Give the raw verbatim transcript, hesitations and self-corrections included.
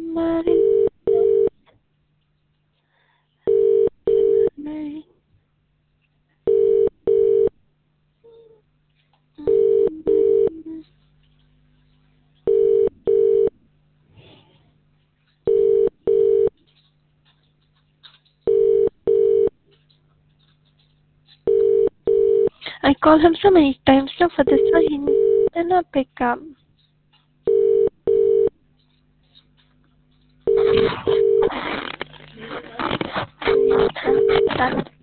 I called him so many times now for this one. He did not pick up. Done.